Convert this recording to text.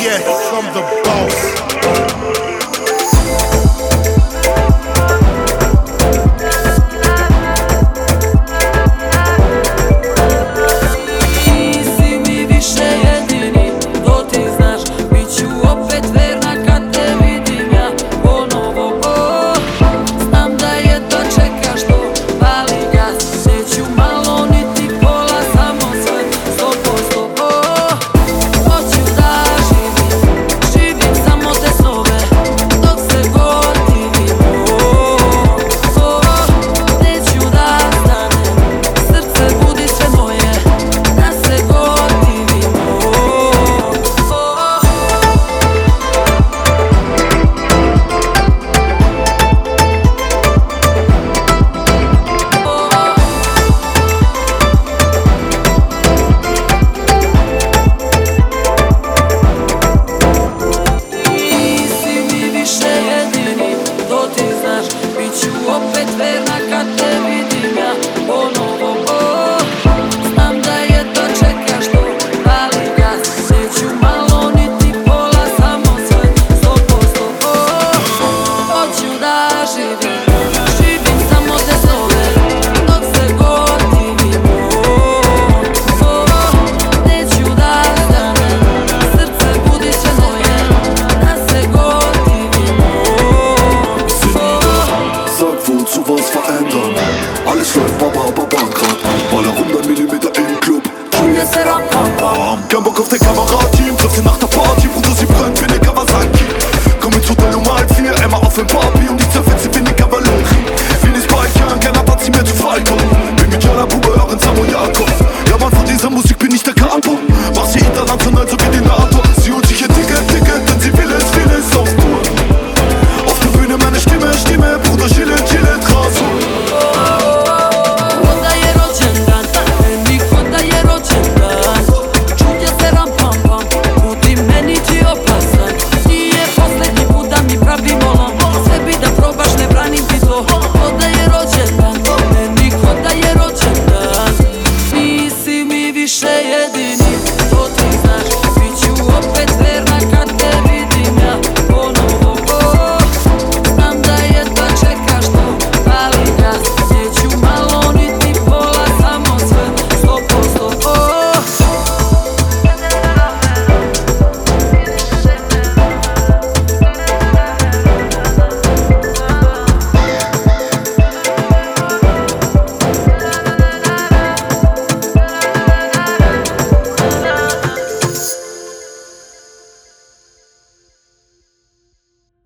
Yes, I'm the boss. Alles läuft Baba grad, Baller 100 Millimeter im Club. Kein Bock auf den Kamerateam, triff sie nach der Party, Bruder, sie brennt wie ne Kawasaki. Komm ins Hotel um halb 4, Emma auf den Pub.